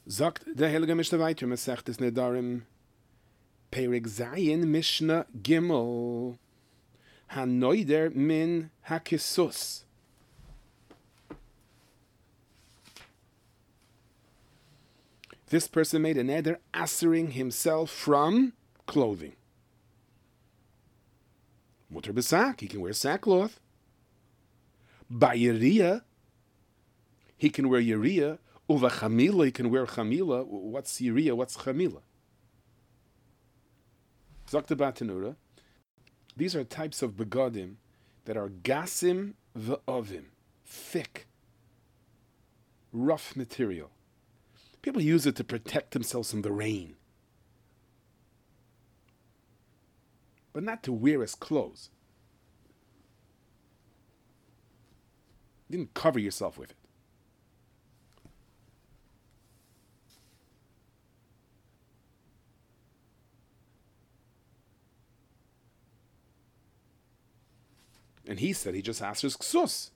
Sagt der Heilige Mishnah weiter, Masechtes Nedarim, Perek Zayin Mishnah Gimel, Hanoider min hakisus. This person made a neder answering himself from clothing. Mutter besak, he can wear sackcloth. By Yeriya, he can wear Yeriya. Uva Chamila, he can wear Chamila. What's Yeriya? What's Chamila? Zakta Batanura. These are types of begadim that are gasim v'ovim, thick, rough material. People use it to protect themselves from the rain, but not to wear as clothes. You didn't cover yourself with it. And he said he just answers ksus.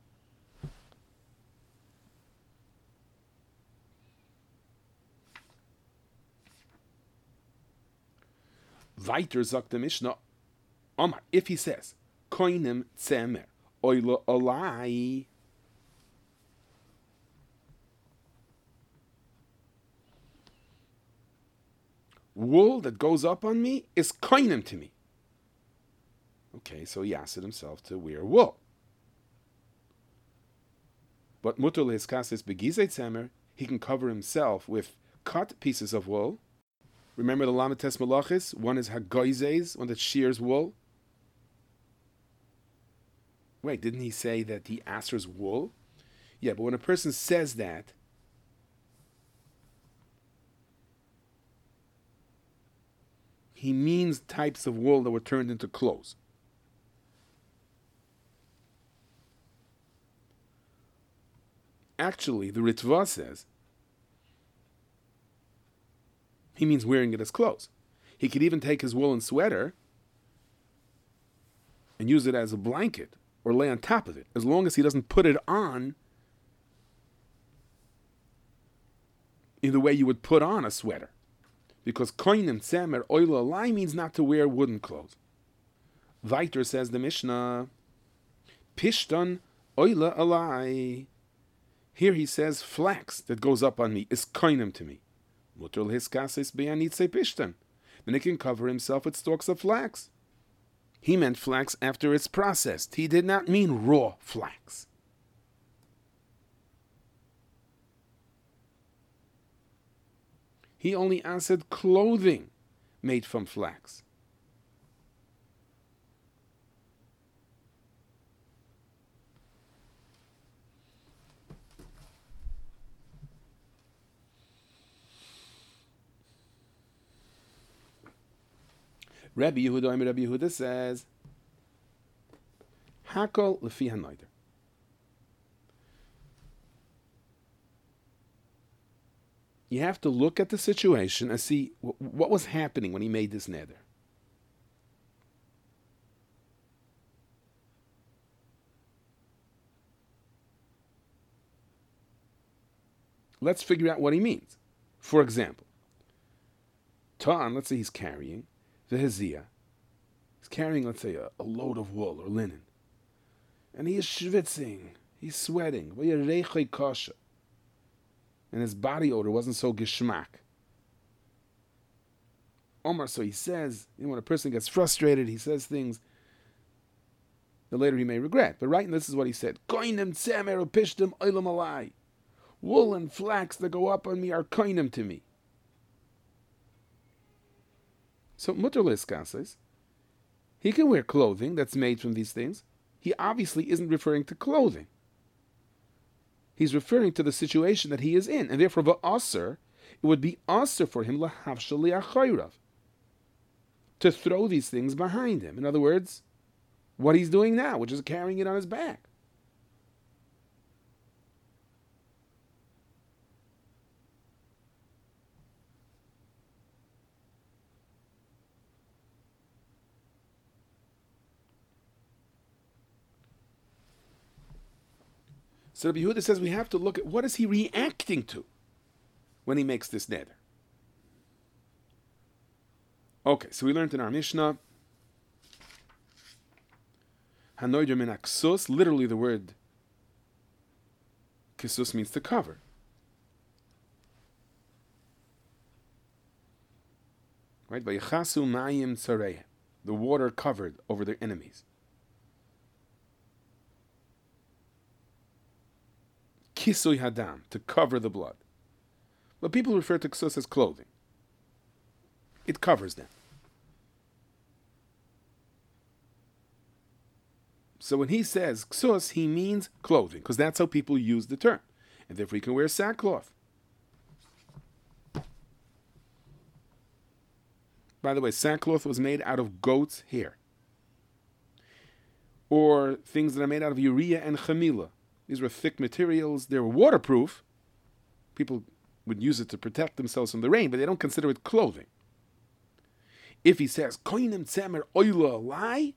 Weiter sagt der Mishnah, Omar, if he says, koinem tzemer, oila olai, wool that goes up on me is koinem to me. Okay, so he asked himself to wear wool. But mutul hiskasis begizei tzemer, he can cover himself with cut pieces of wool. Remember the Lamates Malachis? One is Hagoizes, one that shears wool. Wait, didn't he say that he answers wool? Yeah, but when a person says that, he means types of wool that were turned into clothes. Actually, the Ritva says he means wearing it as clothes. He could even take his woolen sweater and use it as a blanket or lay on top of it, as long as he doesn't put it on in the way you would put on a sweater. Because koinem tzemer oila alai means not to wear wooden clothes. Weiter says the Mishnah, pishton oila alai. Here he says flax that goes up on me is koinem to me. Mutul hiskasis beyanitze pishton. Then he can cover himself with stalks of flax. He meant flax after it's processed. He did not mean raw flax. He only answered clothing made from flax. Rabbi Yehuda says, Hakol lefi hanoider. You have to look at the situation and see what was happening when he made this neder. Let's figure out what he means. For example, Ta'an, let's say he's carrying the heziyah. He's carrying, let's say, a load of wool or linen. And he is schwitzing. He's sweating. And his body odor wasn't so geschmack. Omar, so he says, when a person gets frustrated, he says things that later he may regret. But right now, this is what he said. Koinem tzemer upishtim oilam alai. Wool and flax that go up on me are koinem to me. So mutter liskases, he can wear clothing that's made from these things. He obviously isn't referring to clothing. He's referring to the situation that he is in, and therefore va'aser, it would be aser for him lahavshal li'achayrav, to throw these things behind him. In other words, what he's doing now, which is carrying it on his back. So Rabbi Yehuda says we have to look at what is he reacting to. when he makes this neder. Okay, so we learned in our Mishnah, Hanoider min aksus, literally the word kisus means to cover. Right? Vayichasu ma'ayim tzareya, the water covered over their enemies. Kisui hadam, to cover the blood. But people refer to ksus as clothing. It covers them. So when he says ksus, he means clothing, because that's how people use the term. And therefore he can wear sackcloth. By the way, sackcloth was made out of goat's hair. Or things that are made out of urea and chamila. These were thick materials. They were waterproof. People would use it to protect themselves from the rain, but they don't consider it clothing. If he says, koinem tzemer oila alai,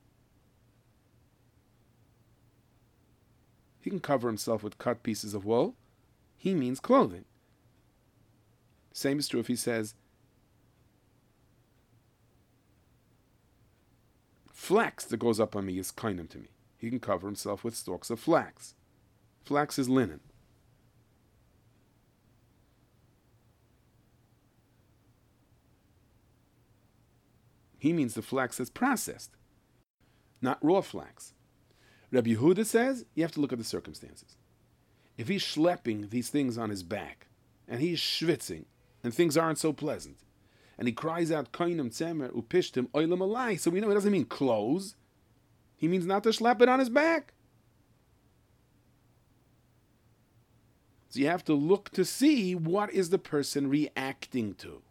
he can cover himself with cut pieces of wool. He means clothing. Same is true if he says, flax that goes up on me is koinem to me. He can cover himself with stalks of flax. Flax is linen. He means the flax that's processed, not raw flax. Rabbi Yehuda says you have to look at the circumstances. If he's schlepping these things on his back, and he's schwitzing, and things aren't so pleasant, and he cries out, koinem tzemer upishtim oilam alai, so we know it doesn't mean clothes. He means not to schlep it on his back. So you have to look to see what is the person reacting to.